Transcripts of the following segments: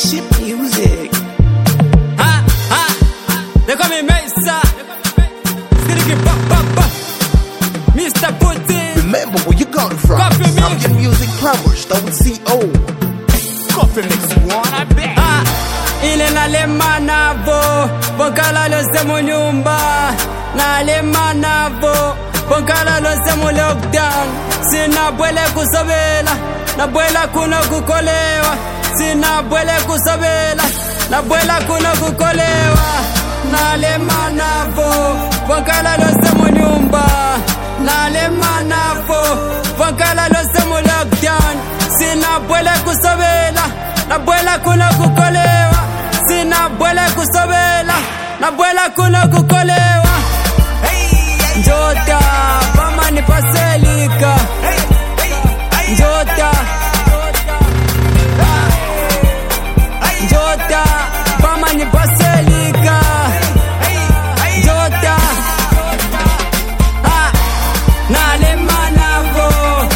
Spaceship music. They call me Mesa. Skitty pop. Mr. Putin. Remember where you got it from. Coffee mix. I'm your music plumbers, WCO. Coffee mix one, I bet. Ile nalemanavo bonkala lose mu nyumba nalemanavo bonkala lose mu lockdown sina bwele kusobela na bwela kuna kukolewa sina bwele kusobela na bwela kuna kukolewa nalemanavo bonkala lose mu nyumba nalemanavo bonkala lose mu lockdown sina bwele kusobela na bwela kuna kukolewa sina bwele kusobela na bwela kuna kukolewa njota mama ni paselika njota mama ni paselika njota nalemanavo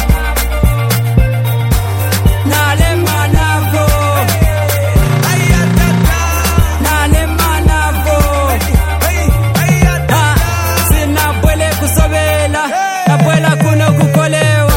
sina bwele kusobela na bwela kuna kukolewa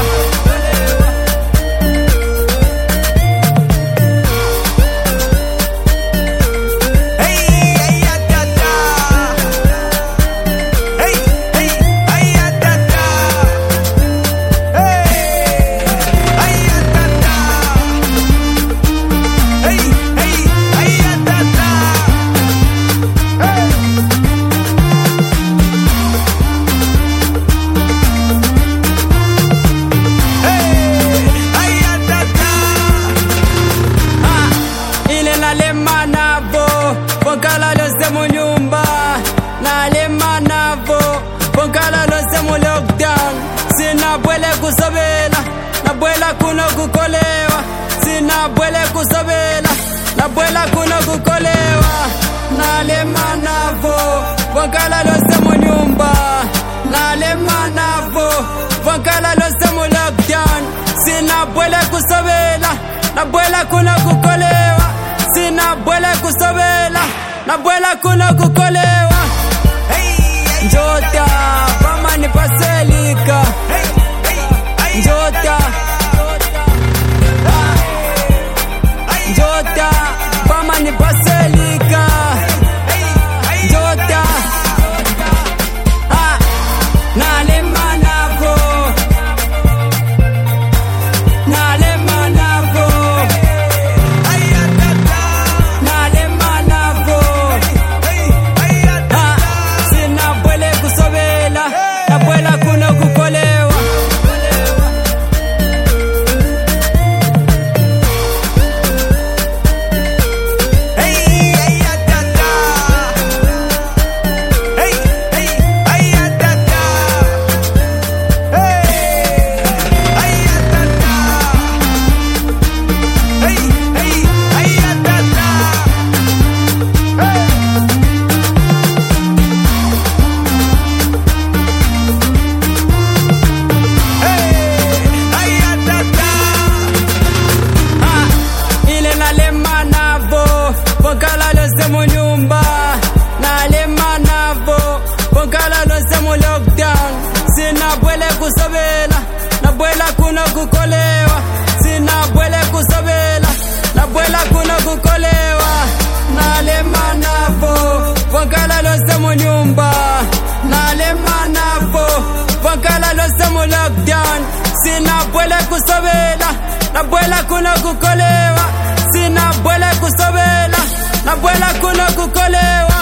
bonkala lose mu nyumba nalemanavo bonkala lose mu lockdown sina bwele kusobela na bwela kuna kukolewa sina bwele kusobela na bwela kuna kukolewa nalemanavo bonkala lose mu nyumba nalemanavo bonkala lose mu lockdown sina bwele kusobela na bwela kuna kukolewa sina bwele kusobela na bwela kuna kukolewa njota mama ni paselika njota mama ni paselika njota nalemanavo sina bwele kusobela na bwela kuna kukolewa bonkala lose mu nyumba nalemanavo bonkala lose mu lockdown sina bwele kusobela na bwela kuna kukolewa sina bwele kusobela na bwela kuna kukolewa nalemanavo bonkala lose mu nyumba nalemanavo bonkala lose mu lockdown sina bwele kusobela na bwela kuna kukolewa sina bwele kusobela na bwela kuna kukolewa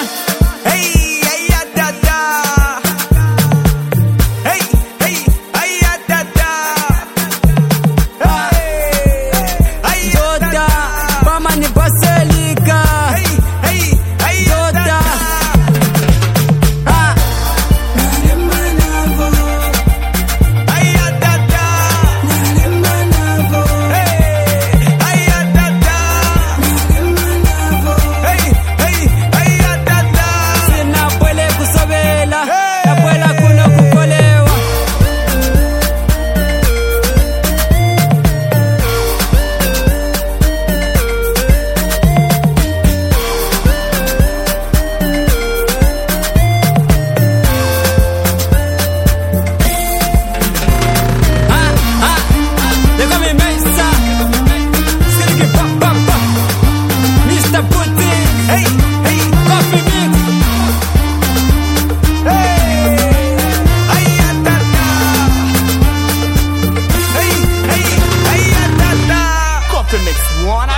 njota mama ni paselika njota sina wanna